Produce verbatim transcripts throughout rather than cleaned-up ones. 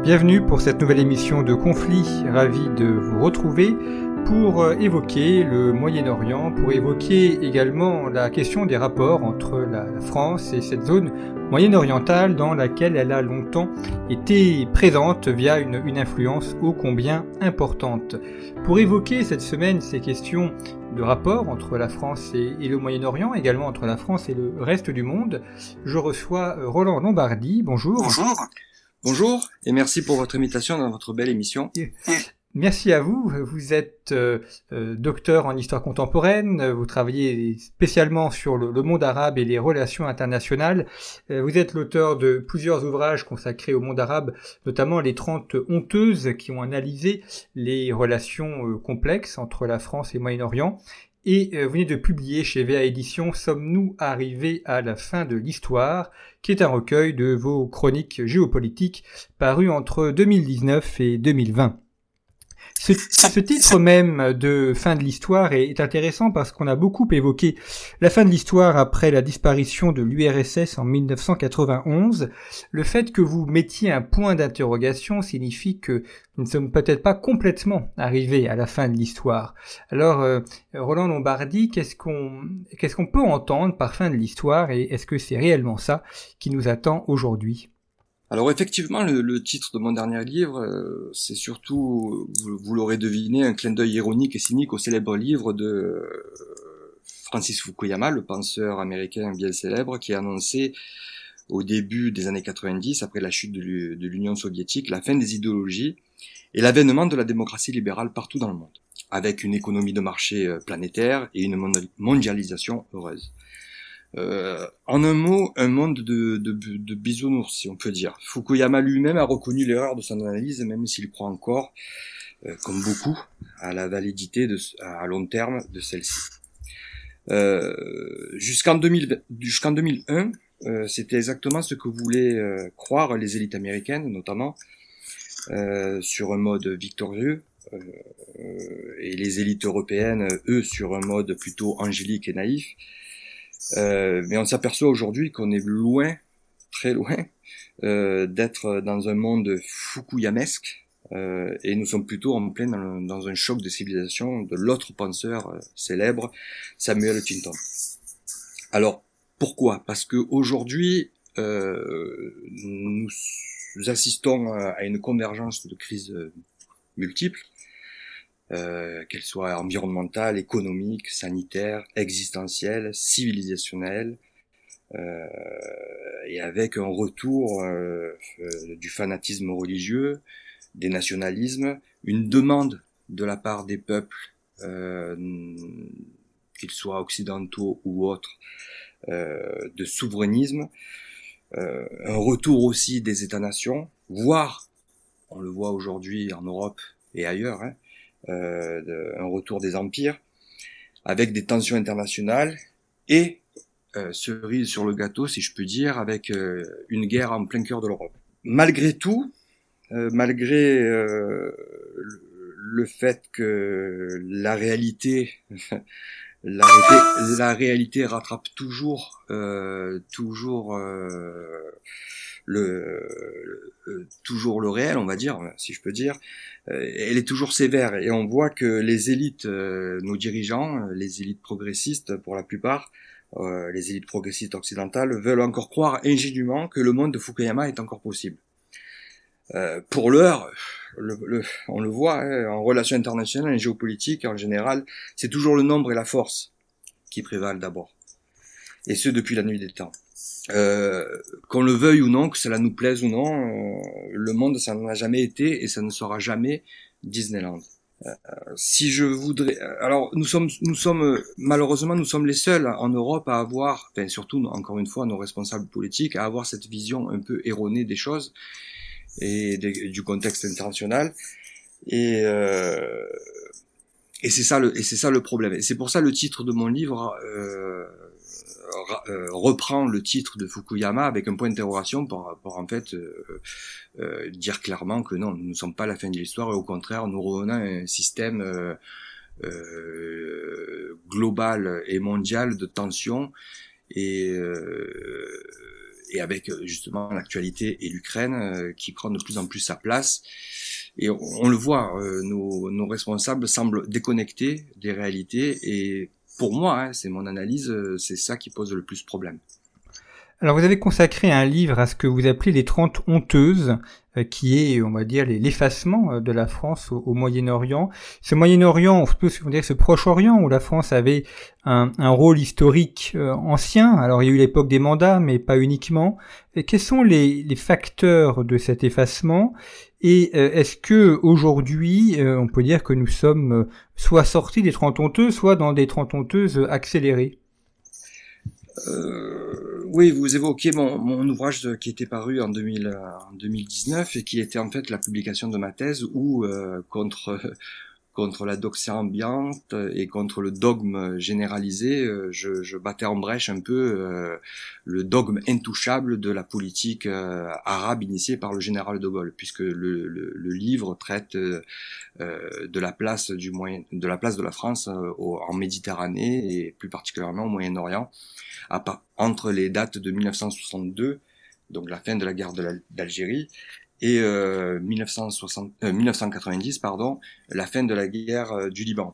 Bienvenue pour cette nouvelle émission de Conflit, ravi de vous retrouver pour évoquer le Moyen-Orient, pour évoquer également la question des rapports entre la France et cette zone moyen-orientale dans laquelle elle a longtemps été présente via une, une influence ô combien importante. Pour évoquer cette semaine ces questions de rapport entre la France et, et le Moyen-Orient, également entre la France et le reste du monde, je reçois Roland Lombardi. Bonjour. Bonjour. Bonjour et merci pour votre invitation dans votre belle émission. Merci à vous. Vous êtes euh, euh, docteur en histoire contemporaine. Vous travaillez spécialement sur le, le monde arabe et les relations internationales. Euh, vous êtes l'auteur de plusieurs ouvrages consacrés au monde arabe, notamment les trente honteuses qui ont analysé les relations euh, complexes entre la France et le Moyen-Orient. Et euh, vous venez de publier chez V A Éditions « Sommes-nous arrivés à la fin de l'histoire ?» qui est un recueil de vos chroniques géopolitiques paru entre deux mille dix-neuf et deux mille vingt. Ce, ce titre même de fin de l'histoire est intéressant parce qu'on a beaucoup évoqué la fin de l'histoire après la disparition de l'U R S S en mille neuf cent quatre-vingt-onze. Le fait que vous mettiez un point d'interrogation signifie que nous ne sommes peut-être pas complètement arrivés à la fin de l'histoire. Alors, euh, Roland Lombardi, qu'est-ce qu'on, qu'est-ce qu'on peut entendre par fin de l'histoire et est-ce que c'est réellement ça qui nous attend aujourd'hui ? Alors effectivement, le, le titre de mon dernier livre, euh, c'est surtout, vous, vous l'aurez deviné, un clin d'œil ironique et cynique au célèbre livre de euh, Francis Fukuyama, le penseur américain bien célèbre, qui a annoncé au début des années quatre-vingt-dix, après la chute de, de l'Union soviétique, la fin des idéologies et l'avènement de la démocratie libérale partout dans le monde, avec une économie de marché planétaire et une mondialisation heureuse. Euh, en un mot, un monde de, de, de bisounours, si on peut dire. Fukuyama lui-même a reconnu l'erreur de son analyse, même s'il croit encore, euh, comme beaucoup, à la validité de, à long terme de celle-ci. Euh, jusqu'en, deux mille, jusqu'en deux mille un, euh, c'était exactement ce que voulaient euh, croire les élites américaines, notamment, euh, sur un mode victorieux, euh, et les élites européennes, eux, sur un mode plutôt angélique et naïf. Euh, mais on s'aperçoit aujourd'hui qu'on est loin, très loin, euh, d'être dans un monde fukuyamesque, euh, et nous sommes plutôt en plein dans, dans un choc de civilisation de l'autre penseur euh, célèbre, Samuel Huntington. Alors, pourquoi ? Parce que aujourd'hui, euh, nous, nous assistons à une convergence de crises multiples, Euh, qu'elles soient environnementales, économiques, sanitaires, existentielles, civilisationnelles, euh, et avec un retour euh, euh, du fanatisme religieux, des nationalismes, une demande de la part des peuples, euh, qu'ils soient occidentaux ou autres, euh, de souverainisme, euh, un retour aussi des États-nations, voire, on le voit aujourd'hui en Europe et ailleurs, hein, Euh, de, un retour des empires, avec des tensions internationales et, euh, cerise sur le gâteau, si je peux dire, avec euh, une guerre en plein cœur de l'Europe. Malgré tout, euh, malgré euh, le, le fait que la réalité, la, réalité la réalité rattrape toujours, euh, toujours euh, le, le toujours le réel, on va dire, si je peux dire. Elle est toujours sévère et on voit que les élites, euh, nos dirigeants, les élites progressistes pour la plupart, euh, les élites progressistes occidentales veulent encore croire ingénument que le monde de Fukuyama est encore possible. Euh, pour l'heure, le, le, on le voit, hein, en relations internationales, en géopolitique en général, c'est toujours le nombre et la force qui prévalent d'abord. Et ce depuis la nuit des temps. Euh, qu'on le veuille ou non, que cela nous plaise ou non, euh, le monde ça n'en a jamais été et ça ne sera jamais Disneyland. Euh, si je voudrais, alors nous sommes, nous sommes malheureusement nous sommes les seuls en Europe à avoir, enfin surtout encore une fois nos responsables politiques à avoir cette vision un peu erronée des choses et des, du contexte international et euh, et c'est ça le et c'est ça le problème. Et c'est pour ça le titre de mon livre. Euh, Euh, reprend le titre de Fukuyama avec un point d'interrogation pour, pour en fait euh, euh, dire clairement que non, nous ne sommes pas à la fin de l'histoire et au contraire nous revenons à un système euh, euh, global et mondial de tension et, euh, et avec justement l'actualité et l'Ukraine euh, qui prend de plus en plus sa place. Et on, on le voit, euh, nos, nos responsables semblent déconnectés des réalités. Et pour moi, hein, c'est mon analyse, c'est ça qui pose le plus problème. Alors vous avez consacré un livre à ce que vous appelez les trente honteuses, euh, qui est, on va dire, l'effacement de la France au, au Moyen-Orient. Ce Moyen-Orient, on peut dire ce Proche-Orient, où la France avait un, un rôle historique euh, ancien. Alors il y a eu l'époque des mandats, mais pas uniquement. Et quels sont les, les facteurs de cet effacement? Et euh, est-ce que aujourd'hui, euh, on peut dire que nous sommes euh, soit sortis des trente honteuses, soit dans des trente honteuses accélérées? Euh, oui, vous évoquez mon, mon ouvrage de, qui était paru en, deux mille, en deux mille dix-neuf et qui était en fait la publication de ma thèse où, euh, contre, contre la doxie ambiante et contre le dogme généralisé, euh, je, je battais en brèche un peu euh, le dogme intouchable de la politique euh, arabe initiée par le général de Gaulle, puisque le, le, le livre traite euh, de la place du moyen, de la place de la France euh, au, en Méditerranée et plus particulièrement au Moyen-Orient. À part, entre les dates de mille neuf cent soixante-deux, donc la fin de la guerre d'Algérie, et euh, mille neuf cent soixante, euh, mille neuf cent quatre-vingt-dix, pardon, la fin de la guerre euh, du Liban.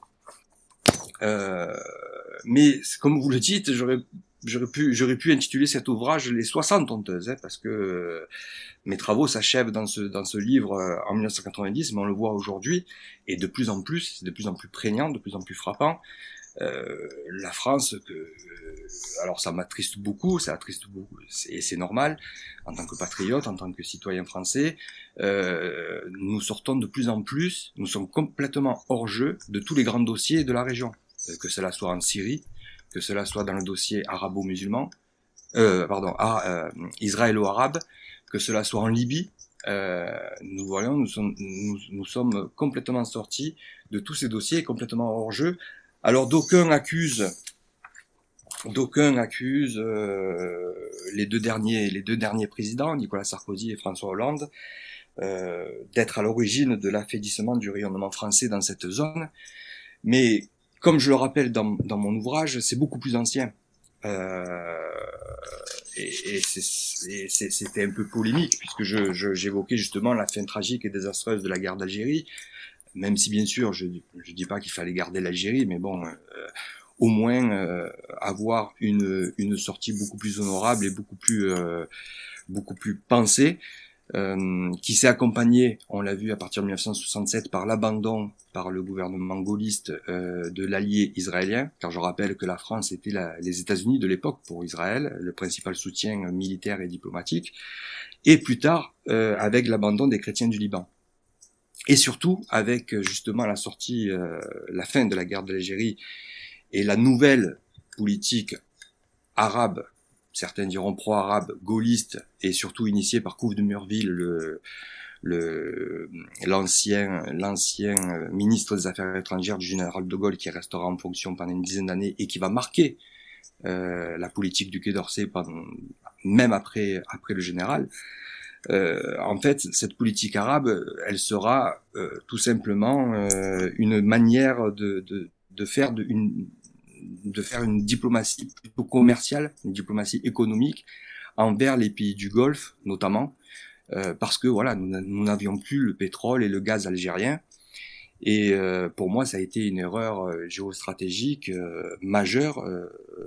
Euh, mais comme vous le dites, j'aurais j'aurais pu j'aurais pu intituler cet ouvrage les soixante honteuses, hein, parce que euh, mes travaux s'achèvent dans ce dans ce livre euh, en mille neuf cent quatre-vingt-dix, mais on le voit aujourd'hui et de plus en plus, c'est de plus en plus prégnant, de plus en plus frappant. Euh, la France, que, euh, alors ça m'attriste beaucoup, ça attriste beaucoup, et c'est normal, en tant que patriote, en tant que citoyen français, euh, nous sortons de plus en plus, nous sommes complètement hors jeu de tous les grands dossiers de la région, euh, que cela soit en Syrie, que cela soit dans le dossier arabo-musulman, euh, pardon, ah, euh, israélo-arabe, que cela soit en Libye. Euh, nous voyons, nous sommes, nous, nous sommes complètement sortis de tous ces dossiers, complètement hors jeu. Alors d'aucuns accusent, d'aucuns accusent euh, les deux derniers, les deux derniers présidents, Nicolas Sarkozy et François Hollande, euh, d'être à l'origine de l'affaiblissement du rayonnement français dans cette zone. Mais comme je le rappelle dans, dans mon ouvrage, c'est beaucoup plus ancien. Euh, et, et c'était un peu polémique puisque je, je, j'évoquais justement la fin tragique et désastreuse de la guerre d'Algérie. Même si bien sûr, je ne dis pas qu'il fallait garder l'Algérie, mais bon, euh, au moins euh, avoir une, une sortie beaucoup plus honorable et beaucoup plus, euh, beaucoup plus pensée, euh, qui s'est accompagnée, on l'a vu à partir de mille neuf cent soixante-sept, par l'abandon par le gouvernement gaulliste euh, de l'allié israélien, car je rappelle que la France était la, les États-Unis de l'époque pour Israël, le principal soutien militaire et diplomatique, et plus tard euh, avec l'abandon des chrétiens du Liban. Et surtout, avec justement la sortie, euh, la fin de la guerre d'Algérie et la nouvelle politique arabe, certains diront pro-arabe, gaulliste, et surtout initiée par Couve de Murville, le, le, l'ancien, l'ancien ministre des Affaires étrangères du général de Gaulle, qui restera en fonction pendant une dizaine d'années et qui va marquer euh, la politique du Quai d'Orsay pendant, même après, après le général. Euh, en fait, cette politique arabe, elle sera euh, tout simplement euh, une manière de, de, de faire de, une, de faire une diplomatie plutôt commerciale, une diplomatie économique envers les pays du Golfe, notamment, euh, parce que voilà, nous, nous n'avions plus le pétrole et le gaz algérien. Et euh, pour moi, ça a été une erreur euh, géostratégique euh, majeure euh,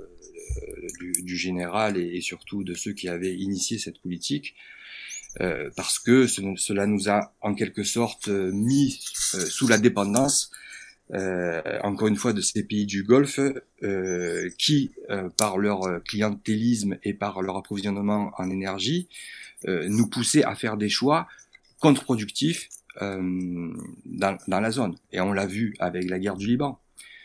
du, du général et, et surtout de ceux qui avaient initié cette politique. Euh, parce que ce, cela nous a en quelque sorte euh, mis euh, sous la dépendance, euh, encore une fois, de ces pays du Golfe euh, qui, euh, par leur clientélisme et par leur approvisionnement en énergie, euh, nous poussaient à faire des choix contre-productifs euh, dans, dans la zone. Et on l'a vu avec la guerre du Liban.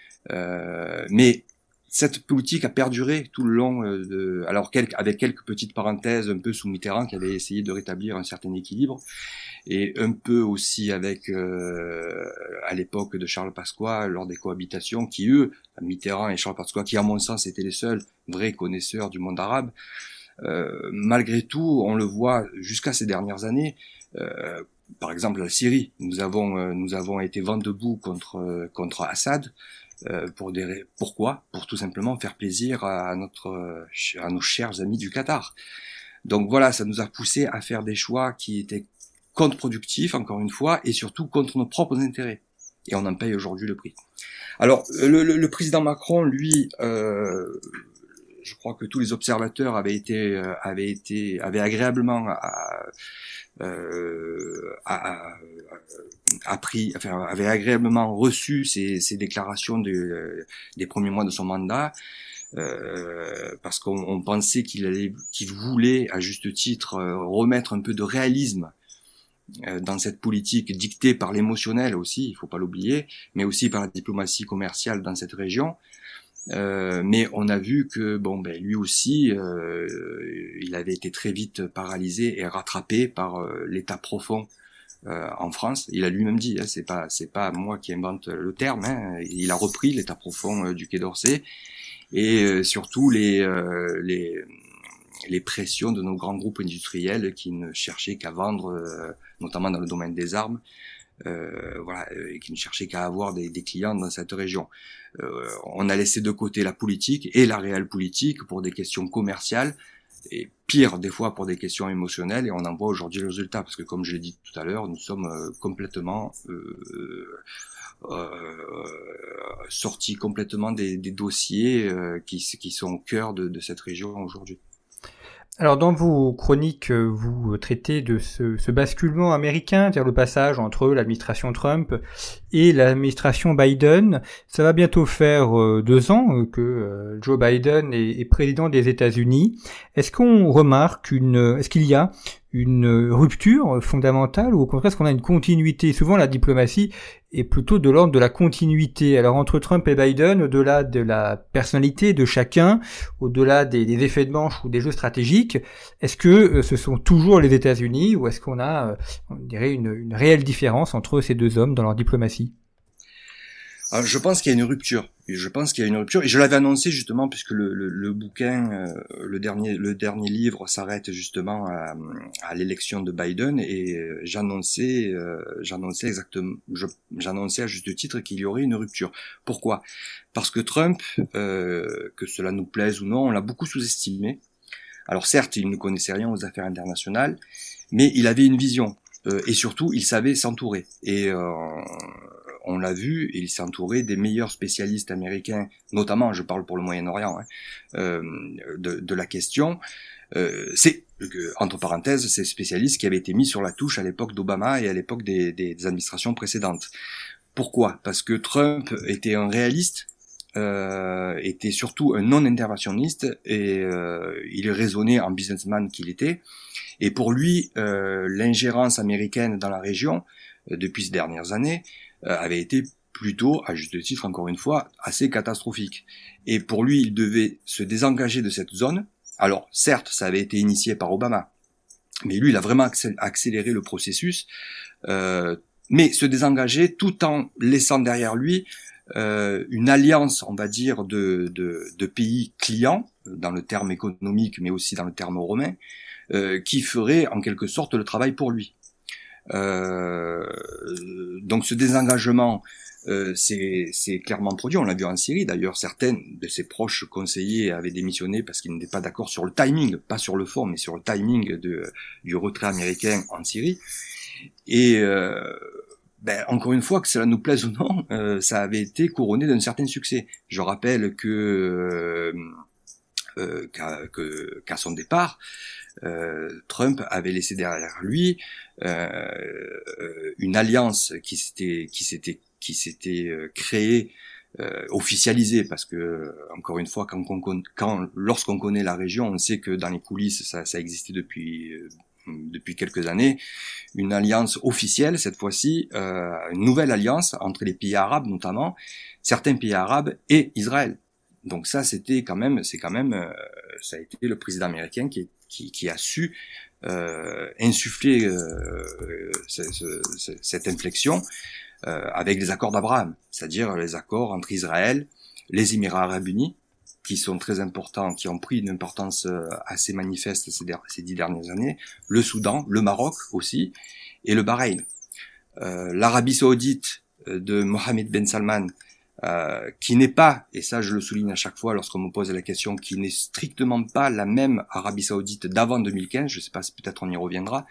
Euh, mais cette politique a perduré tout le long de, alors quelques, avec quelques petites parenthèses un peu sous Mitterrand qui avait essayé de rétablir un certain équilibre, et un peu aussi avec euh, à l'époque de Charles Pasqua lors des cohabitations qui eux, Mitterrand et Charles Pasqua, qui à mon sens étaient les seuls vrais connaisseurs du monde arabe, euh, malgré tout on le voit jusqu'à ces dernières années. Euh, par exemple la Syrie, nous avons euh, nous avons été vent debout contre euh, contre Assad. Euh, pour des, pourquoi ? Pour tout simplement faire plaisir à notre, à nos chers amis du Qatar. Donc voilà, ça nous a poussé à faire des choix qui étaient contre-productifs, encore une fois, et surtout contre nos propres intérêts. Et on en paye aujourd'hui le prix. Alors, le, le, le président Macron, lui, euh, je crois que tous les observateurs avaient été, euh, avaient été, avaient agréablement à, euh, à, à, appris, enfin, avaient agréablement reçu ces, ces déclarations de, des premiers mois de son mandat. Euh, parce qu'on on pensait qu'il allait, qu'il voulait, à juste titre, euh, remettre un peu de réalisme euh, dans cette politique dictée par l'émotionnel aussi, il faut pas l'oublier, mais aussi par la diplomatie commerciale dans cette région. Euh, mais on a vu que bon, ben lui aussi, euh, il avait été très vite paralysé et rattrapé par euh, l'état profond euh, en France. Il a lui-même dit, hein, c'est pas, c'est pas moi qui invente le terme. Hein, il a repris l'état profond euh, du Quai d'Orsay. Et euh, surtout les, euh, les les pressions de nos grands groupes industriels qui ne cherchaient qu'à vendre, euh, notamment dans le domaine des armes, euh, voilà, et qui ne cherchaient qu'à avoir des, des clients dans cette région. Euh, on a laissé de côté la politique et la réelle politique pour des questions commerciales, et pire des fois pour des questions émotionnelles, et on en voit aujourd'hui le résultat, parce que comme je l'ai dit tout à l'heure, nous sommes euh, complètement euh, Euh, sortis complètement des, des dossiers euh, qui, qui sont au cœur de, de cette région aujourd'hui. Alors dans vos chroniques, vous traitez de ce, ce basculement américain, c'est-à-dire le passage entre l'administration Trump et l'administration Biden. Ça va bientôt faire euh, deux ans que euh, Joe Biden est, est président des États-Unis. Est-ce qu'on remarque une, est-ce qu'il y a une rupture fondamentale ou au contraire est-ce qu'on a une continuité? Souvent la diplomatie est plutôt de l'ordre de la continuité. Alors entre Trump et Biden, au-delà de la personnalité de chacun, au-delà des, des effets de manche ou des jeux stratégiques, est-ce que euh, ce sont toujours les États-Unis ou est-ce qu'on a, euh, on dirait, une, une réelle différence entre ces deux hommes dans leur diplomatie? Alors, je pense qu'il y a une rupture. Et je pense qu'il y a une rupture. Et je l'avais annoncé justement puisque le, le, le bouquin, euh, le dernier, le dernier livre s'arrête justement à, à l'élection de Biden. Et euh, j'annonçais, euh, j'annonçais exactement, je, j'annonçais à juste titre qu'il y aurait une rupture. Pourquoi? Parce que Trump, euh, que cela nous plaise ou non, on l'a beaucoup sous-estimé. Alors certes, il ne connaissait rien aux affaires internationales, mais il avait une vision. Euh, et surtout, il savait s'entourer. Et euh, on l'a vu, il s'est entouré des meilleurs spécialistes américains, notamment, je parle pour le Moyen-Orient, hein, euh, de, de la question. Euh, c'est, entre parenthèses, ces spécialistes qui avaient été mis sur la touche à l'époque d'Obama et à l'époque des, des, des administrations précédentes. Pourquoi? Parce que Trump était un réaliste, euh, était surtout un non-interventionniste, et euh, il raisonnait en businessman qu'il était. Et pour lui, euh, l'ingérence américaine dans la région, euh, depuis ces dernières années, euh, avait été plutôt, à juste titre encore une fois, assez catastrophique. Et pour lui, il devait se désengager de cette zone. Alors, certes, ça avait été initié par Obama, mais lui, il a vraiment accéléré le processus, euh, mais se désengager tout en laissant derrière lui euh, une alliance, on va dire, de, de, de pays clients, dans le terme économique, mais aussi dans le terme romain, euh, qui ferait en quelque sorte le travail pour lui. Euh, donc ce désengagement, euh, c'est, c'est clairement produit. On l'a vu en Syrie d'ailleurs. Certaines de ses proches conseillers avaient démissionné parce qu'ils n'étaient pas d'accord sur le timing, pas sur le fond, mais sur le timing de, du retrait américain en Syrie. Et euh, ben, encore une fois, que cela nous plaise ou non, euh, ça avait été couronné d'un certain succès. Je rappelle que euh, euh, qu'à, que, qu'à son départ, Euh, Trump avait laissé derrière lui euh, une alliance qui s'était qui s'était qui s'était euh, créée, euh, officialisée, parce que encore une fois, quand, on, quand lorsqu'on connaît la région, on sait que dans les coulisses ça, ça existait depuis euh, depuis quelques années, une alliance officielle cette fois-ci, euh, une nouvelle alliance entre les pays arabes notamment, certains pays arabes et Israël. Donc ça, c'était quand même, c'est quand même, euh, ça a été le président américain qui, qui, qui a su euh, insuffler euh, ce, ce, cette inflexion euh, avec les accords d'Abraham, c'est-à-dire les accords entre Israël, les Émirats arabes unis, qui sont très importants, qui ont pris une importance assez manifeste ces, ces dix dernières années, le Soudan, le Maroc aussi, et le Bahreïn. Euh, L'Arabie saoudite de Mohammed Ben Salman euh, qui n'est pas, et ça je le souligne à chaque fois lorsqu'on me pose la question, qui n'est strictement pas la même Arabie Saoudite d'avant deux mille quinze, je sais pas, peut-être on y reviendra.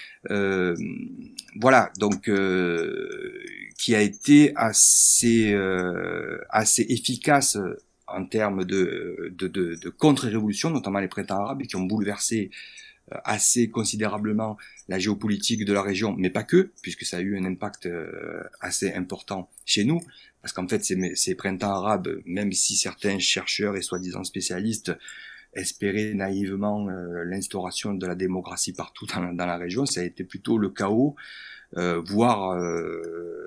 Euh, voilà, donc euh, qui a été assez euh, assez efficace en termes de de, de, de contre-révolution, notamment les printemps arabes, qui ont bouleversé assez considérablement la géopolitique de la région, mais pas que, puisque ça a eu un impact assez important chez nous, parce qu'en fait ces, ces printemps arabes, même si certains chercheurs et soi-disant spécialistes espérer naïvement euh, l'instauration de la démocratie partout dans la, dans la région, ça a été plutôt le chaos, euh, voire euh,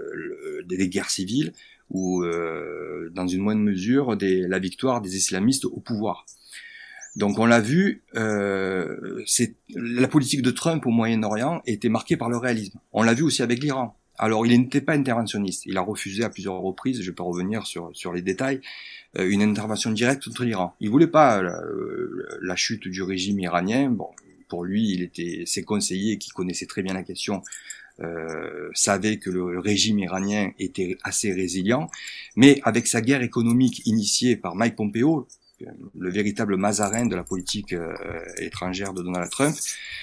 le, des, des guerres civiles, ou euh, dans une moindre mesure des, la victoire des islamistes au pouvoir. Donc on l'a vu, euh, c'est, la politique de Trump au Moyen-Orient était marquée par le réalisme. On l'a vu aussi avec l'Iran. Alors il n'était pas interventionniste, il a refusé à plusieurs reprises, je vais pas revenir sur, sur les détails, une intervention directe contre l'Iran. Il voulait pas la, la chute du régime iranien. Bon, pour lui, il était ses conseillers qui connaissaient très bien la question euh, savaient que le régime iranien était assez résilient, mais avec sa guerre économique initiée par Mike Pompeo, le véritable Mazarin de la politique euh, étrangère de Donald Trump,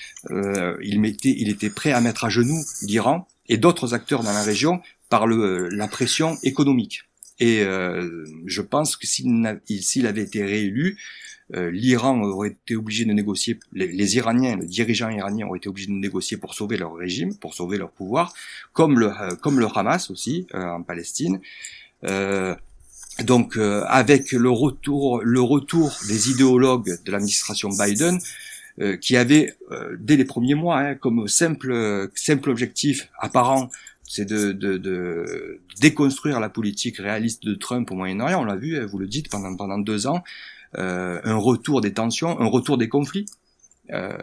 euh, il mettait, il était prêt à mettre à genoux l'Iran et d'autres acteurs dans la région par le, la pression économique. Et euh, je pense que s'il, s'il avait été réélu, euh, l'Iran aurait été obligé de négocier, les, les Iraniens, le dirigeant iranien aurait été obligé de négocier pour sauver leur régime, pour sauver leur pouvoir, comme le, euh, comme le Hamas aussi euh, en Palestine. Euh, donc euh, avec le retour, le retour des idéologues de l'administration Biden, euh, qui avaient euh, dès les premiers mois hein, comme simple, simple objectif apparent, c'est de, de, de déconstruire la politique réaliste de Trump au Moyen-Orient. On l'a vu, vous le dites, pendant, pendant deux ans, euh, un retour des tensions, un retour des conflits, euh,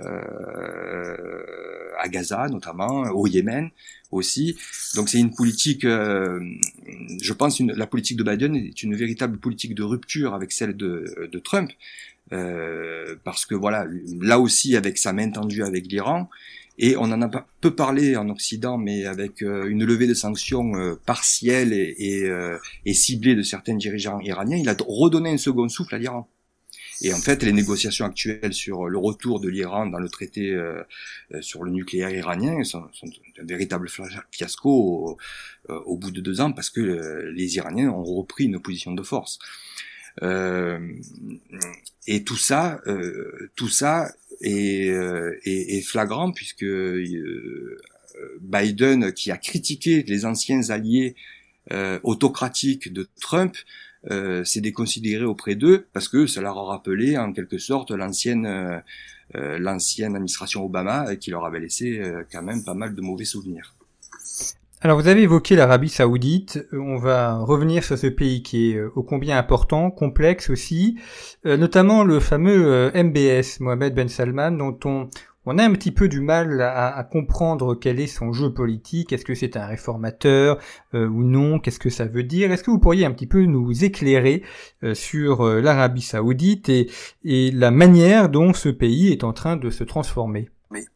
à Gaza notamment, au Yémen aussi. Donc c'est une politique, euh, je pense, une, la politique de Biden est une véritable politique de rupture avec celle de, de Trump, euh, parce que voilà, là aussi avec sa main tendue avec l'Iran. Et on en a pas peu parlé en Occident, mais avec euh, une levée de sanctions euh, partielle et, et, euh, et ciblée de certains dirigeants iraniens, il a redonné un second souffle à l'Iran. Et en fait, les négociations actuelles sur le retour de l'Iran dans le traité euh, sur le nucléaire iranien sont, sont un véritable fiasco au, au bout de deux ans, parce que euh, les Iraniens ont repris une position de force. Euh, et tout ça, euh, tout ça est, euh, est, est flagrant, puisque euh, Biden, qui a critiqué les anciens alliés euh, autocratiques de Trump, euh, s'est déconsidéré auprès d'eux, parce que ça leur a rappelé en quelque sorte l'ancienne euh, euh, l'ancienne administration Obama, qui leur avait laissé euh, quand même pas mal de mauvais souvenirs. Alors vous avez évoqué l'Arabie Saoudite, on va revenir sur ce pays qui est ô combien important, complexe aussi, euh, notamment le fameux euh, M B S, Mohammed Ben Salman, dont on, on a un petit peu du mal à, à comprendre quel est son jeu politique, est-ce que c'est un réformateur euh, ou non, qu'est-ce que ça veut dire, est-ce que vous pourriez un petit peu nous éclairer euh, sur euh, l'Arabie Saoudite et, et la manière dont ce pays est en train de se transformer?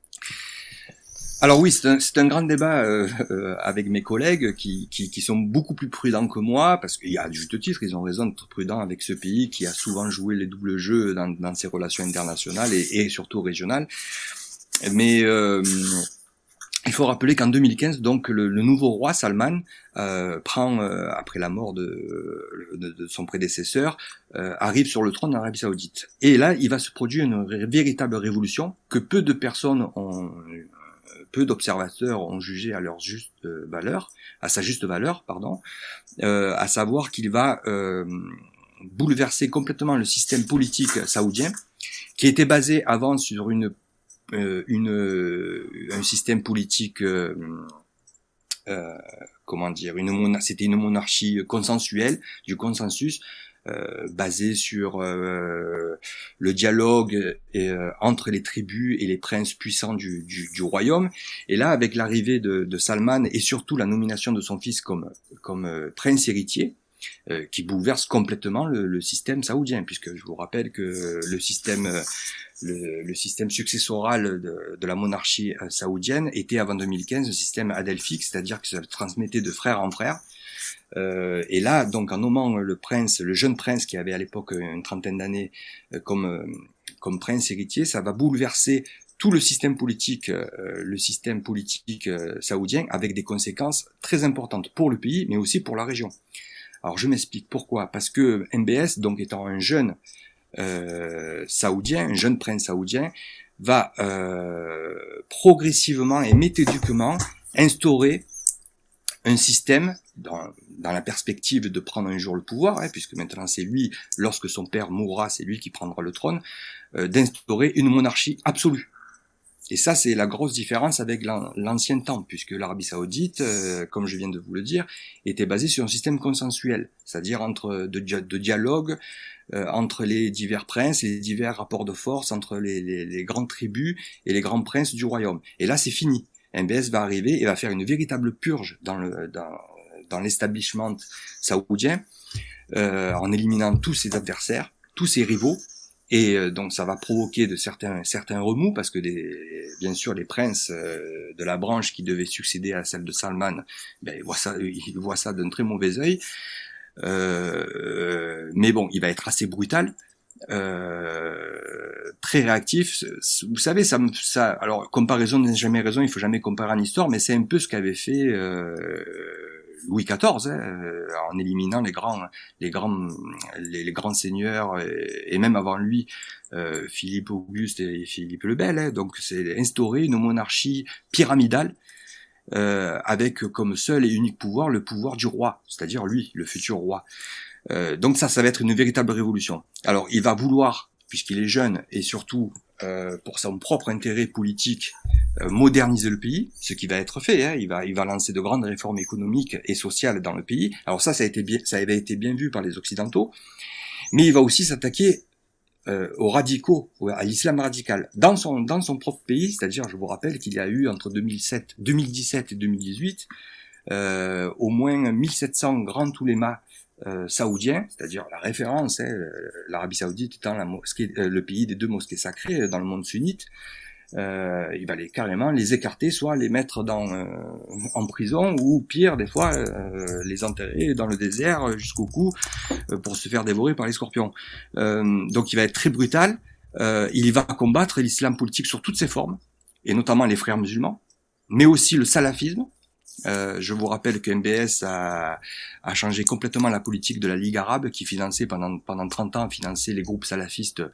Alors oui, c'est un, c'est un grand débat euh, euh, avec mes collègues qui, qui, qui sont beaucoup plus prudents que moi, parce qu'il y a à juste titre, ils ont raison d'être prudents avec ce pays qui a souvent joué les doubles jeux dans, dans ses relations internationales et, et surtout régionales. Mais euh, il faut rappeler qu'en deux mille quinze, donc le, le nouveau roi Salman euh, prend, euh, après la mort de, de, de son prédécesseur, euh, arrive sur le trône d'Arabie Saoudite. Et là, il va se produire une véritable révolution que peu de personnes ont... peu d'observateurs ont jugé à leur juste valeur, à sa juste valeur, pardon, euh, à savoir qu'il va euh, bouleverser complètement le système politique saoudien, qui était basé avant sur une, euh, une un système politique, euh, euh, comment dire, une mona- c'était une monarchie consensuelle, du consensus. Euh, basé sur euh, le dialogue et, euh, entre les tribus et les princes puissants du, du, du royaume. Et là, avec l'arrivée de, de Salman et surtout la nomination de son fils comme, comme euh, prince héritier, euh, qui bouleverse complètement le, le système saoudien, puisque je vous rappelle que le système le, le système successoral de, de la monarchie saoudienne était avant deux mille quinze un système adelphique, c'est-à-dire que ça transmettait de frère en frère. Euh, et là, donc, en nommant le prince, le jeune prince qui avait à l'époque une trentaine d'années euh, comme euh, comme prince héritier, ça va bouleverser tout le système politique, euh, le système politique euh, saoudien, avec des conséquences très importantes pour le pays, mais aussi pour la région. Alors, je m'explique pourquoi. Parce que M B S, donc étant un jeune euh, saoudien, un jeune prince saoudien, va euh, progressivement et méthodiquement instaurer un système dans, dans la perspective de prendre un jour le pouvoir, hein, puisque maintenant c'est lui, lorsque son père mourra, c'est lui qui prendra le trône, euh, d'instaurer une monarchie absolue. Et ça, c'est la grosse différence avec l'ancien temps, puisque l'Arabie Saoudite, euh, comme je viens de vous le dire, était basée sur un système consensuel, c'est-à-dire entre de, de dialogue euh, entre les divers princes, les divers rapports de force entre les, les, les grandes tribus et les grands princes du royaume. Et là, c'est fini. M B S va arriver et va faire une véritable purge dans le dans, dans l'establishment saoudien, euh, en éliminant tous ses adversaires, tous ses rivaux, et euh, donc ça va provoquer de certains certains remous parce que des, bien sûr les princes euh, de la branche qui devaient succéder à celle de Salman, ben ils voient ça ils voient ça d'un très mauvais œil. Euh, mais bon, il va être assez brutal. Euh, très réactif. Vous savez, ça, ça, alors comparaison n'est jamais raison, il faut jamais comparer en histoire, mais c'est un peu ce qu'avait fait euh, Louis quatorze, hein, en éliminant les grands, les grands, les, les grands seigneurs et, et même avant lui, euh, Philippe Auguste et Philippe le Bel. Hein, donc c'est instaurer une monarchie pyramidale. Euh, avec comme seul et unique pouvoir le pouvoir du roi, c'est-à-dire lui, le futur roi. Euh, donc ça, ça va être une véritable révolution. Alors, il va vouloir, puisqu'il est jeune, et surtout euh, pour son propre intérêt politique, euh, moderniser le pays, ce qui va être fait. Hein. Il va, il va lancer de grandes réformes économiques et sociales dans le pays. Alors ça, ça a été bien, ça avait été bien vu par les Occidentaux, mais il va aussi s'attaquer euh, aux radicaux, à l'islam radical, dans son dans son propre pays. C'est-à-dire, je vous rappelle qu'il y a eu entre deux mille sept, deux mille dix-sept et deux mille dix-huit euh, au moins mille sept cents grands oulémas Euh, saoudien, c'est-à-dire la référence, hein, l'Arabie Saoudite étant la mosquée, euh, le pays des deux mosquées sacrées dans le monde sunnite, euh, il va les carrément les écarter, soit les mettre dans euh, en prison, ou pire des fois euh, les enterrer dans le désert jusqu'au cou euh, pour se faire dévorer par les scorpions. Euh, donc il va être très brutal. Euh, il va combattre l'islam politique sur toutes ses formes, et notamment les frères musulmans, mais aussi le salafisme. Euh, je vous rappelle que M B S a, a changé complètement la politique de la Ligue arabe, qui finançait pendant pendant trente ans finançait les groupes salafistes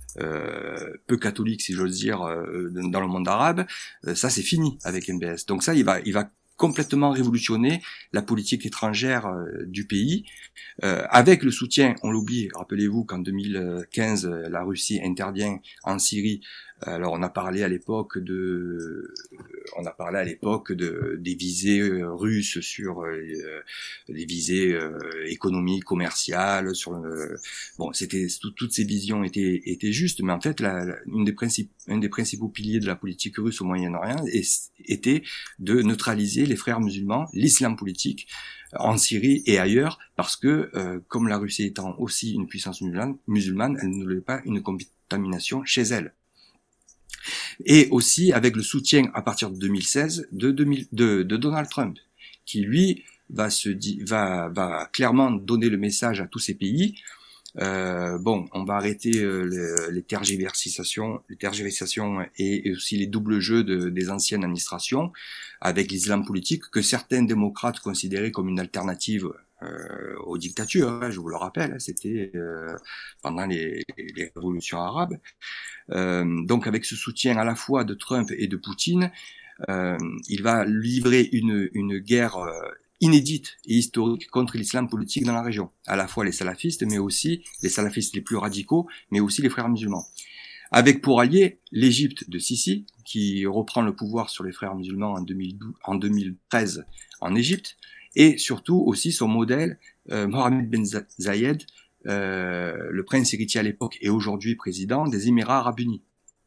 euh, peu catholiques, si j'ose dire, euh, dans le monde arabe. Euh, ça, c'est fini avec M B S. Donc ça, il va il va complètement révolutionner la politique étrangère euh, du pays, euh, avec le soutien, on l'oublie, rappelez-vous qu'en deux mille quinze, la Russie intervient en Syrie. Alors on a parlé à l'époque de, on a parlé à l'époque de des visées russes sur euh, les visées euh, économiques, commerciales, sur le, bon, c'était tout, toutes ces visions étaient étaient justes, mais en fait, la, la, une des principes, un des principaux piliers de la politique russe au Moyen-Orient était de neutraliser les frères musulmans, l'islam politique en Syrie et ailleurs, parce que euh, comme la Russie étant aussi une puissance musulmane, musulmane, elle ne voulait pas une contamination chez elle. Et aussi avec le soutien à partir de deux mille seize de, deux mille, de, de Donald Trump, qui lui va se di, va, va clairement donner le message à tous ces pays. Euh, bon, on va arrêter euh, les, les tergiversations, les tergiversations et, et aussi les doubles jeux de, des anciennes administrations avec l'islam politique que certains démocrates considéraient comme une alternative euh, aux dictatures. Hein, je vous le rappelle, c'était euh, pendant les, les révolutions arabes. Euh, donc, avec ce soutien à la fois de Trump et de Poutine, euh, il va livrer une, une guerre euh, inédite et historique contre l'islam politique dans la région. À la fois les salafistes, mais aussi les salafistes les plus radicaux, mais aussi les frères musulmans. Avec pour allié l'Égypte de Sisi, qui reprend le pouvoir sur les frères musulmans en, deux mille douze, en deux mille treize en Égypte, et surtout aussi son modèle, euh, Mohammed Ben Zayed, euh, le prince héritier à l'époque et aujourd'hui président des Émirats Arabes Unis.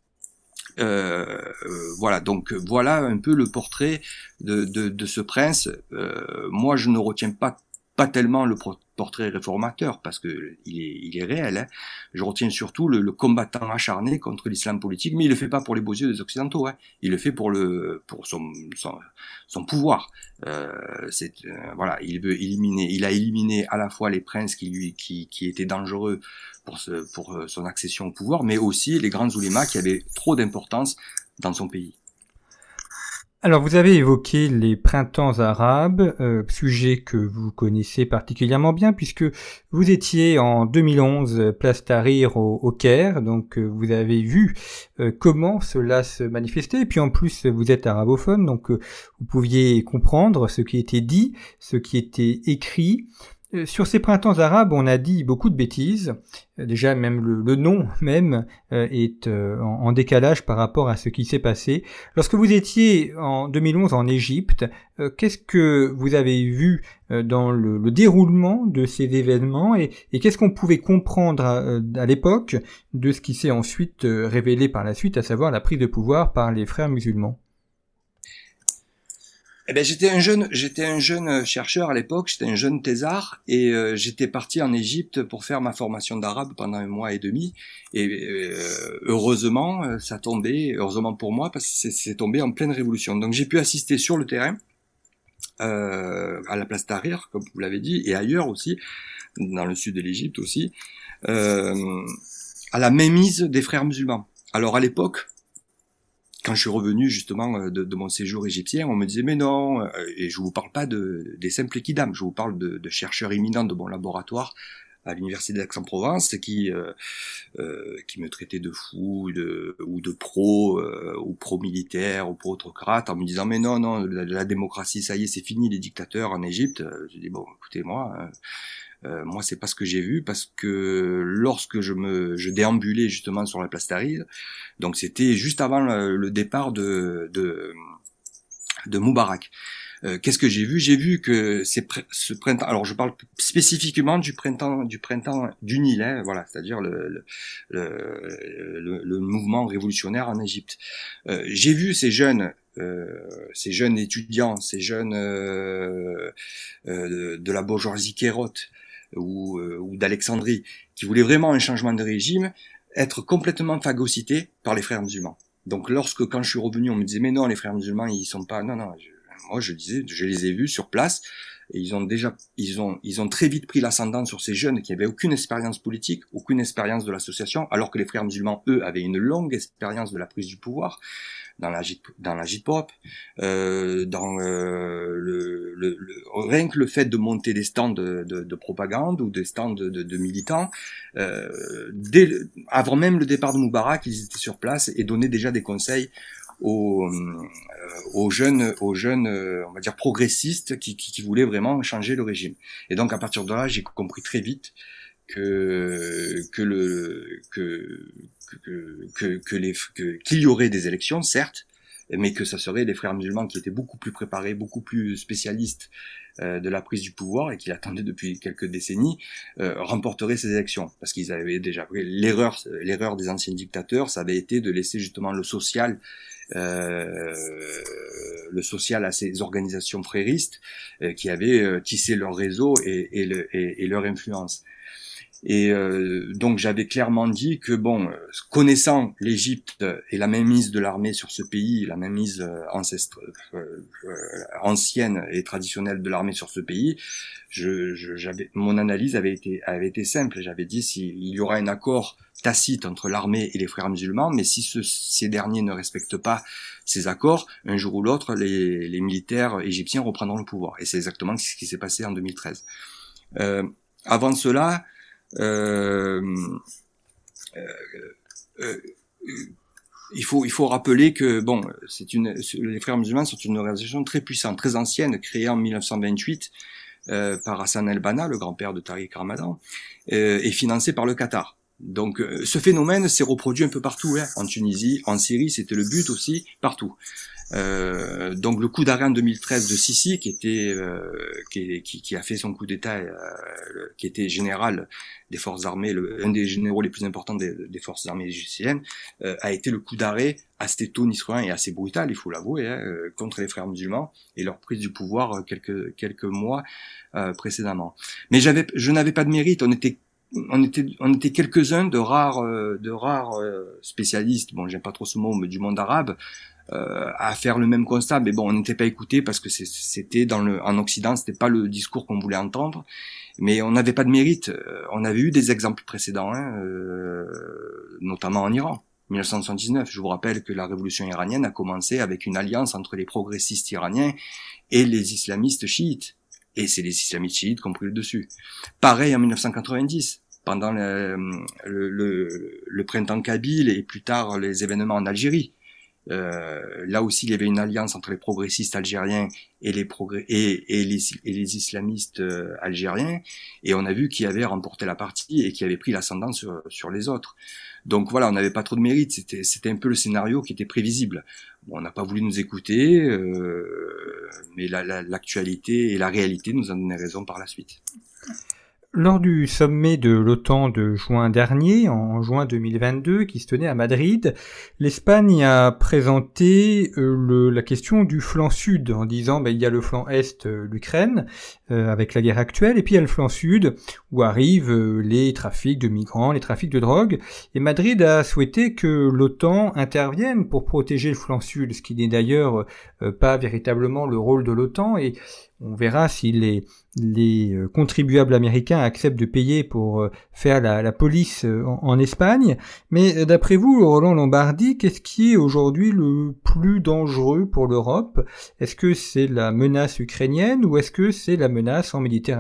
Euh, euh, voilà, donc voilà un peu le portrait de, de, de ce prince. Euh, moi, je ne retiens pas pas tellement le portrait réformateur, parce que il est, il est réel. Hein. Je retiens surtout le, le combattant acharné contre l'islam politique, mais il le fait pas pour les beaux yeux des Occidentaux. Hein. Il le fait pour le, pour son, son, son pouvoir. Euh, c'est, euh, voilà, il veut éliminer, il a éliminé à la fois les princes qui lui, qui, qui étaient dangereux pour ce, pour son accession au pouvoir, mais aussi les grands oulémas qui avaient trop d'importance dans son pays. Alors, vous avez évoqué les printemps arabes, euh, sujet que vous connaissez particulièrement bien, puisque vous étiez en deux mille onze place Tahrir au, au Caire, donc euh, vous avez vu euh, comment cela se manifestait, et puis en plus vous êtes arabophone, donc euh, vous pouviez comprendre ce qui était dit, ce qui était écrit. Sur ces printemps arabes, on a dit beaucoup de bêtises. Déjà, même le, le nom même euh, est euh, en, en décalage par rapport à ce qui s'est passé. Lorsque vous étiez en deux mille onze en Égypte, euh, qu'est-ce que vous avez vu euh, dans le, le déroulement de ces événements et, et qu'est-ce qu'on pouvait comprendre à, à l'époque de ce qui s'est ensuite euh, révélé par la suite, à savoir la prise de pouvoir par les frères musulmans? Eh ben, j'étais un jeune, j'étais un jeune chercheur à l'époque, j'étais un jeune thésard et euh, j'étais parti en Égypte pour faire ma formation d'arabe pendant un mois et demi. Et euh, heureusement, ça tombait, heureusement pour moi, parce que c'est, c'est tombé en pleine révolution. Donc j'ai pu assister sur le terrain, euh, à la place Tahrir, comme vous l'avez dit, et ailleurs aussi, dans le sud de l'Égypte aussi, euh, à la mainmise des frères musulmans. Alors à l'époque, quand je suis revenu justement de, de mon séjour égyptien, on me disait mais non, et je vous parle pas de des simples équidams, je vous parle de, de chercheurs éminents de mon laboratoire à l'université d'Aix-en-Provence qui euh, euh, qui me traitaient de fou, de ou de pro euh, ou pro militaire ou pro autocrate en me disant mais non non la, la démocratie ça y est c'est fini les dictateurs en Égypte. Je dis bon écoutez moi. Hein, Euh, moi, c'est pas ce que j'ai vu parce que lorsque je me, je déambulais justement sur la place Tahrir, donc c'était juste avant le, le départ de de, de Moubarak. Euh, qu'est-ce que j'ai vu? J'ai vu que c'est ce printemps. Alors, je parle spécifiquement du printemps, du printemps du Nil, hein, voilà, c'est-à-dire le le, le le mouvement révolutionnaire en Égypte. Euh, j'ai vu ces jeunes. Euh, ces jeunes étudiants, ces jeunes euh, euh, de la bourgeoisie kérote ou, euh, ou d'Alexandrie, qui voulaient vraiment un changement de régime, être complètement phagocytés par les frères musulmans. Donc lorsque, quand je suis revenu, on me disait mais non, les frères musulmans, ils sont pas... Non, non, je, moi je disais, je les ai vus sur place, et ils ont déjà, ils ont, ils ont très vite pris l'ascendant sur ces jeunes qui avaient aucune expérience politique, aucune expérience de l'association, alors que les frères musulmans, eux, avaient une longue expérience de la prise du pouvoir, dans la dans la J-pop, euh, dans euh, le, le, le rien que le fait de monter des stands de, de, de propagande ou des stands de, de, de militants, euh, dès, avant même le départ de Moubarak, ils étaient sur place et donnaient déjà des conseils aux, euh, aux jeunes, aux jeunes, euh, on va dire progressistes qui, qui, qui voulaient vraiment changer le régime. Et donc à partir de là, j'ai compris très vite que que le que que que, que les que, qu'il y aurait des élections certes, mais que ça serait les frères musulmans qui étaient beaucoup plus préparés, beaucoup plus spécialistes euh, de la prise du pouvoir et qui l'attendaient depuis quelques décennies, euh, remporteraient ces élections parce qu'ils avaient déjà pris l'erreur l'erreur des anciens dictateurs, ça avait été de laisser justement le social euh, le social à ces organisations fréristes euh, qui avaient euh, tissé leur réseau et, et, le, et, et leur influence. Et euh, donc j'avais clairement dit que bon, connaissant l'Égypte et la mainmise de l'armée sur ce pays, la mainmise euh, ancestre, euh, euh, ancienne et traditionnelle de l'armée sur ce pays, je, je, j'avais, mon analyse avait été, avait été simple. J'avais dit s'il y aura un accord tacite entre l'armée et les frères musulmans, mais si ce, ces derniers ne respectent pas ces accords, un jour ou l'autre, les, les militaires égyptiens reprendront le pouvoir. Et c'est exactement ce qui s'est passé en deux mille treize. Euh, avant cela, Euh, euh, euh, il faut il faut rappeler que bon, c'est une les frères musulmans sont une organisation très puissante, très ancienne, créée en mille neuf cent vingt-huit euh, par Hassan el-Banna, le grand-père de Tariq Ramadan, euh, et financée par le Qatar. Donc euh, ce phénomène s'est reproduit un peu partout, hein, en Tunisie, en Syrie, c'était le but aussi, partout. Euh, donc le coup d'arrêt en deux mille treize de Sisi, qui était euh, qui, qui, qui a fait son coup d'État, euh, qui était général des forces armées, le, un des généraux les plus importants des, des forces armées égyptiennes, euh, a été le coup d'arrêt assez tonitruant et assez brutal, il faut l'avouer, hein, contre les frères musulmans et leur prise du pouvoir quelques quelques mois euh, précédemment. Mais j'avais, je n'avais pas de mérite. On était On était, on était quelques-uns de rares, de rares spécialistes. Bon, j'aime pas trop ce mot, mais du monde arabe, euh, à faire le même constat. Mais bon, on n'était pas écoutés parce que c'était dans le, en Occident, c'était pas le discours qu'on voulait entendre. Mais on n'avait pas de mérite. On avait eu des exemples précédents, hein, euh, notamment en Iran. mille neuf cent soixante-dix-neuf. Je vous rappelle que la révolution iranienne a commencé avec une alliance entre les progressistes iraniens et les islamistes chiites. Et c'est les islamistes chiites qui ont pris le dessus. Pareil en mille neuf cent quatre-vingt-dix, pendant le, le, le, le printemps kabyle et plus tard les événements en Algérie. Euh, là aussi, il y avait une alliance entre les progressistes algériens et les, progr- et, et les, et les islamistes euh, algériens. Et on a vu qui avait remporté la partie et qui avait pris l'ascendant sur, sur les autres. Donc voilà, on n'avait pas trop de mérite, c'était, c'était un peu le scénario qui était prévisible. Bon, on n'a pas voulu nous écouter, euh, mais la, la, l'actualité et la réalité nous ont donné raison par la suite. Lors du sommet de l'OTAN de juin dernier, en juin deux mille vingt-deux, qui se tenait à Madrid, l'Espagne a présenté euh, le, la question du flanc sud en disant ben, il y a le flanc est, euh, l'Ukraine, euh, avec la guerre actuelle, et puis il y a le flanc sud où arrivent euh, les trafics de migrants, les trafics de drogue. Et Madrid a souhaité que l'OTAN intervienne pour protéger le flanc sud, ce qui n'est d'ailleurs euh, pas véritablement le rôle de l'OTAN. Et on verra si les, les contribuables américains acceptent de payer pour faire la, la police en, en Espagne. Mais d'après vous, Roland Lombardi, qu'est-ce qui est aujourd'hui le plus dangereux pour l'Europe ? Est-ce que c'est la menace ukrainienne ou est-ce que c'est la menace en Méditerranée ?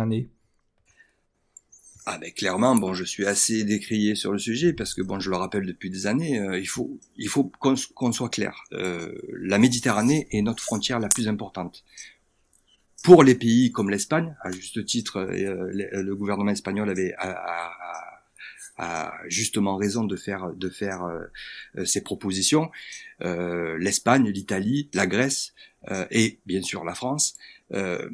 Ah ben clairement, bon, je suis assez décrié sur le sujet parce que bon, je le rappelle depuis des années, euh, il faut, il faut qu'on, qu'on soit clair. Euh, la Méditerranée est notre frontière la plus importante. Pour les pays comme l'Espagne, à juste titre, euh, le, le gouvernement espagnol avait a, a, a, a justement raison de faire de faire euh, ces propositions. Euh, L'Espagne, l'Italie, la Grèce euh, et bien sûr la France. Euh,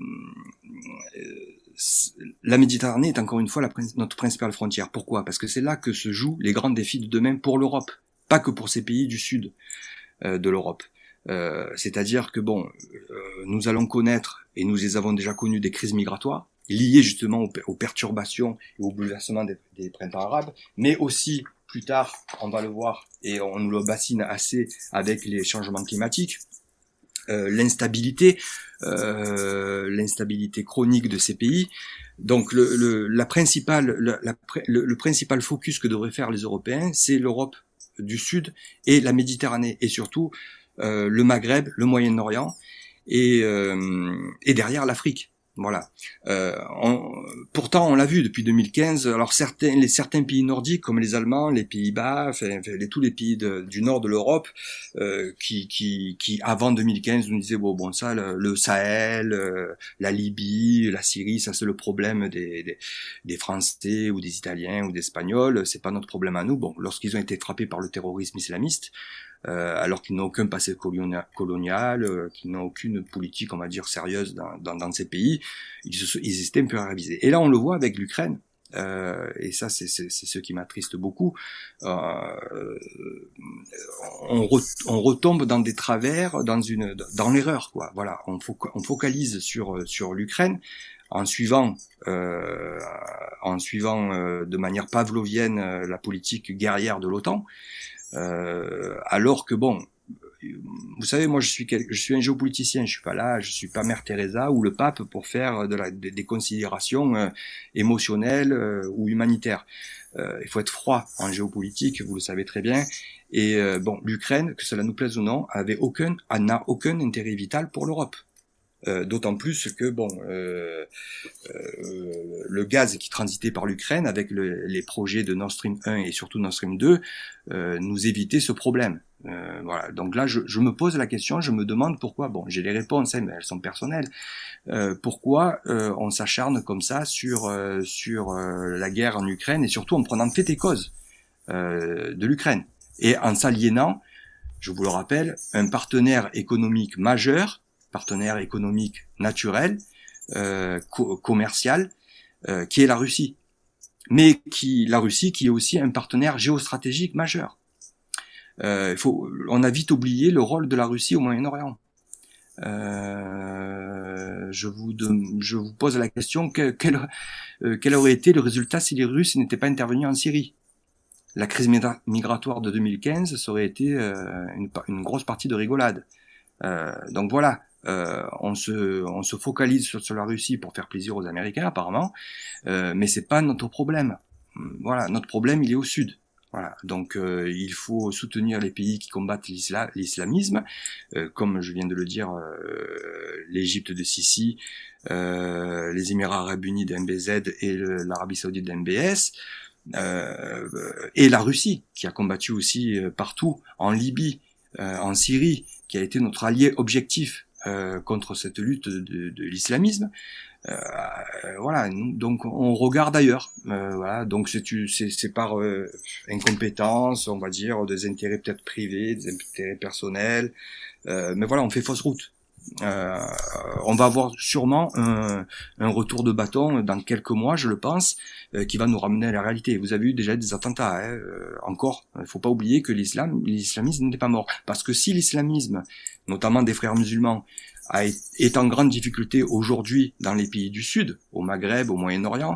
la Méditerranée est encore une fois la, notre principale frontière. Pourquoi ? Parce que c'est là que se jouent les grands défis de demain pour l'Europe, pas que pour ces pays du sud euh, de l'Europe. Euh, c'est-à-dire que bon, euh, nous allons connaître, et nous les avons déjà connus, des crises migratoires, liées justement aux, aux perturbations et au bouleversement des, des printemps arabes, mais aussi, plus tard, on va le voir, et on nous le bassine assez avec les changements climatiques, euh, l'instabilité, euh, l'instabilité chronique de ces pays. Donc le, le, la principale, la, la, le, le principal focus que devraient faire les Européens, c'est l'Europe du Sud et la Méditerranée, et surtout Euh, le Maghreb, le Moyen-Orient et, euh, et derrière l'Afrique. Voilà. Euh, on, pourtant, on l'a vu depuis deux mille quinze. Alors certains, les certains pays nordiques comme les Allemands, les Pays-Bas, enfin, les, tous les pays de, du nord de l'Europe, euh, qui, qui, qui avant deux mille quinze nous disaient bon, bon ça, le, le Sahel, euh, la Libye, la Syrie, ça c'est le problème des, des, des Français ou des Italiens ou des Espagnols. C'est pas notre problème à nous. Bon, lorsqu'ils ont été frappés par le terrorisme islamiste. Euh, alors qu'ils n'ont aucun passé colonial, colonial euh, qu'ils n'ont aucune politique, on va dire, sérieuse dans, dans, dans ces pays, ils, se, ils étaient un peu ravisés. Et là, on le voit avec l'Ukraine, euh, et ça, c'est, c'est, c'est ce qui m'attriste beaucoup. Euh, on, re, on retombe dans des travers, dans une, dans l'erreur, quoi. Voilà, on, fo, on focalise sur sur l'Ukraine en suivant, euh, en suivant euh, de manière pavlovienne euh, la politique guerrière de l'OTAN. Euh, alors que bon, vous savez, moi je suis je suis un géopoliticien, je suis pas là, je suis pas Mère Teresa ou le pape pour faire de la, des, des considérations euh, émotionnelles euh, ou humanitaires. Euh, il faut être froid en géopolitique, vous le savez très bien. Et euh, bon, l'Ukraine, que cela nous plaise ou non, avait aucun, n'a aucun intérêt vital pour l'Europe. Euh, d'autant plus que bon, euh, euh, le gaz qui transitait par l'Ukraine avec le, les projets de Nord Stream un et surtout Nord Stream deux euh, nous évitait ce problème. Euh, voilà. Donc là, je, je me pose la question, je me demande pourquoi. Bon, j'ai les réponses, hein, mais elles sont personnelles. Euh, pourquoi euh, on s'acharne comme ça sur euh, sur euh, la guerre en Ukraine et surtout en prenant fait et cause euh, de l'Ukraine. Et en s'aliénant, je vous le rappelle, un partenaire économique majeur, partenaire économique naturel, euh, co- commercial, euh, qui est la Russie. Mais qui, la Russie qui est aussi un partenaire géostratégique majeur. Euh, il faut, on a vite oublié le rôle de la Russie au Moyen-Orient. Euh, je vous de, je vous pose la question que, quel, euh, quel aurait été le résultat si les Russes n'étaient pas intervenus en Syrie? La crise migratoire de deux mille quinze, ça aurait été euh, une, une grosse partie de rigolade. Euh, donc voilà, euh, on se on se focalise sur, sur la Russie pour faire plaisir aux Américains apparemment, euh, mais c'est pas notre problème. Voilà, notre problème il est au sud. Voilà, donc euh, il faut soutenir les pays qui combattent l'isla, l'islamisme, euh, comme je viens de le dire, euh, l'Égypte de Sisi, euh, les Émirats Arabes Unis de M B Z et le, l'Arabie Saoudite de M B S, euh, et la Russie qui a combattu aussi euh, partout, en Libye, euh, en Syrie, qui a été notre allié objectif euh, contre cette lutte de, de, de l'islamisme. Euh, voilà, donc on regarde ailleurs. Euh, voilà, donc c'est c'est, c'est par euh, incompétence, on va dire, des intérêts peut-être privés, des intérêts personnels. Euh, mais voilà, on fait fausse route. Euh, on va avoir sûrement un, un retour de bâton dans quelques mois, je le pense, euh, qui va nous ramener à la réalité. Vous avez eu déjà des attentats, hein, euh, encore. Il ne faut pas oublier que l'islam, l'islamisme n'est pas mort. Parce que si l'islamisme, notamment des frères musulmans, a, est en grande difficulté aujourd'hui dans les pays du Sud, au Maghreb, au Moyen-Orient,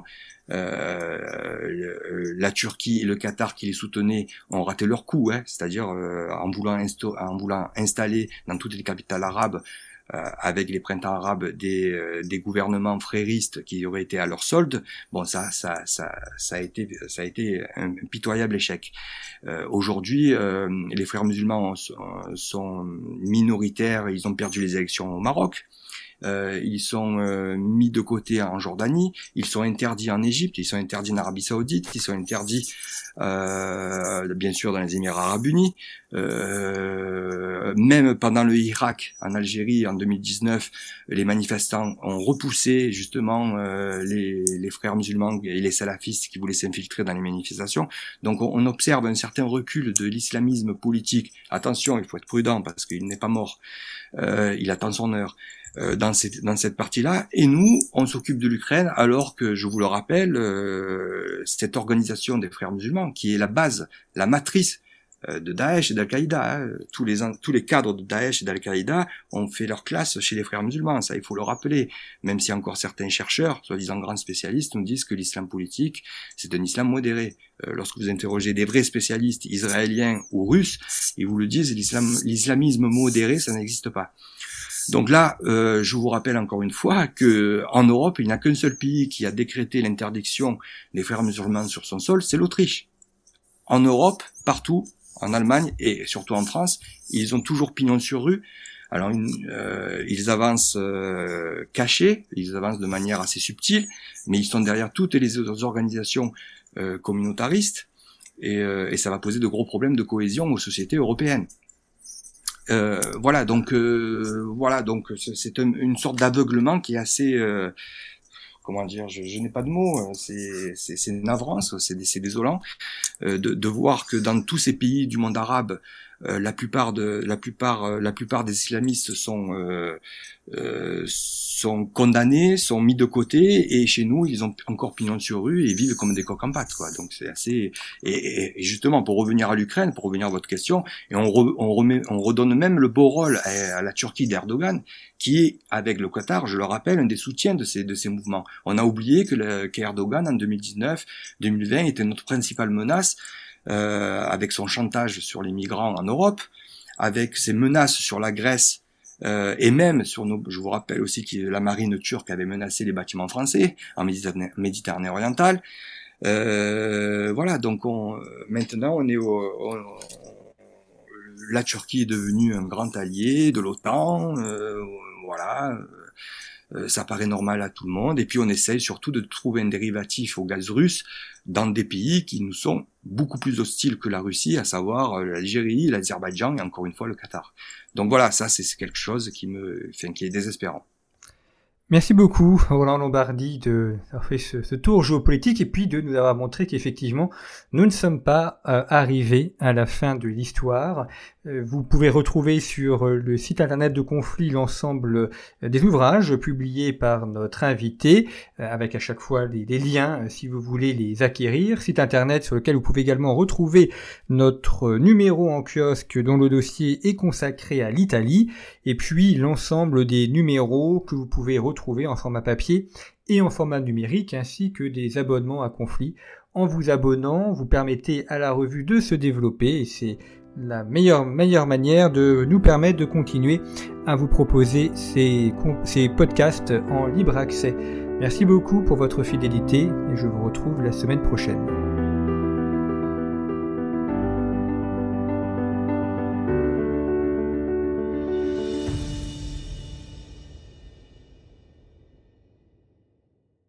euh, la Turquie et le Qatar qui les soutenaient ont raté leur coup, hein, c'est-à-dire euh, en, voulant insto- en voulant installer dans toutes les capitales arabes, Euh, avec les printemps arabes, des, euh, des gouvernements fréristes qui auraient été à leur solde. Bon, ça, ça, ça, ça a été, ça a été un pitoyable échec. Euh, aujourd'hui, euh, les frères musulmans sont, sont minoritaires. Ils ont perdu les élections au Maroc. Euh, ils sont euh, mis de côté en Jordanie, ils sont interdits en Égypte, ils sont interdits en Arabie Saoudite, ils sont interdits euh, bien sûr dans les Émirats Arabes Unis, euh, même pendant le Irak, en Algérie en deux mille dix-neuf, les manifestants ont repoussé justement euh, les, les frères musulmans et les salafistes qui voulaient s'infiltrer dans les manifestations. Donc on, on observe un certain recul de l'islamisme politique. Attention, il faut être prudent parce qu'il n'est pas mort, euh, il attend son heure. Dans cette, dans cette partie-là, et nous, on s'occupe de l'Ukraine, alors que, je vous le rappelle, euh, cette organisation des frères musulmans, qui est la base, la matrice euh, de Daesh et d'Al-Qaïda, hein, tous les tous les cadres de Daesh et d'Al-Qaïda ont fait leur classe chez les frères musulmans, ça il faut le rappeler, même si encore certains chercheurs, soi-disant grands spécialistes, nous disent que l'islam politique, c'est un islam modéré. Euh, lorsque vous interrogez des vrais spécialistes israéliens ou russes, ils vous le disent, l'islam, l'islamisme modéré, ça n'existe pas. Donc là, euh, je vous rappelle encore une fois que en Europe, il n'y a qu'un seul pays qui a décrété l'interdiction des frères musulmans sur son sol, c'est l'Autriche. En Europe, partout, en Allemagne et surtout en France, ils ont toujours pignon sur rue. Alors, euh, ils avancent euh, cachés, ils avancent de manière assez subtile, mais ils sont derrière toutes les autres organisations euh, communautaristes et, euh, et ça va poser de gros problèmes de cohésion aux sociétés européennes. Euh, voilà, donc euh, voilà, donc c'est un, une sorte d'aveuglement qui est assez, euh, comment dire, je, je n'ai pas de mots, c'est c'est, c'est navrant, c'est, c'est désolant euh, de, de voir que dans tous ces pays du monde arabe, euh, la plupart de la plupart euh, la plupart des islamistes sont euh, euh, sont condamnés, sont mis de côté, et chez nous ils ont encore pignon sur rue et vivent comme des coqs en pâte, quoi. Donc c'est assez et, et justement pour revenir à l'Ukraine, pour revenir à votre question, et on, re, on remet on redonne même le beau rôle à, à la Turquie d'Erdogan, qui est avec le Qatar, je le rappelle, un des soutiens de ces de ces mouvements. On a oublié que le, qu'Erdogan en deux mille dix-neuf deux mille vingt était notre principale menace. Euh, avec son chantage sur les migrants en Europe, avec ses menaces sur la Grèce, euh, et même sur nos, je vous rappelle aussi que la marine turque avait menacé les bâtiments français en Méditerranée, Méditerranée orientale. Euh, voilà, donc on, maintenant on est au, on, la Turquie est devenue un grand allié de l'OTAN, euh, voilà. Euh, ça paraît normal à tout le monde, et puis on essaye surtout de trouver un dérivatif au gaz russe dans des pays qui nous sont beaucoup plus hostiles que la Russie, à savoir l'Algérie, l'Azerbaïdjan et encore une fois le Qatar. Donc voilà, ça c'est quelque chose qui me, enfin, qui est désespérant. Merci beaucoup, Roland Lombardi, de avoir fait ce, ce tour géopolitique et puis de nous avoir montré qu'effectivement, nous ne sommes pas euh, arrivés à la fin de l'histoire. Euh, vous pouvez retrouver sur le site internet de Conflit l'ensemble des ouvrages publiés par notre invité, euh, avec à chaque fois les, les liens euh, si vous voulez les acquérir. Site internet sur lequel vous pouvez également retrouver notre numéro en kiosque dont le dossier est consacré à l'Italie, et puis l'ensemble des numéros que vous pouvez retrouver trouver en format papier et en format numérique, ainsi que des abonnements à Conflit. En vous abonnant, vous permettez à la revue de se développer et c'est la meilleure, meilleure manière de nous permettre de continuer à vous proposer ces, ces podcasts en libre accès. Merci beaucoup pour votre fidélité et je vous retrouve la semaine prochaine.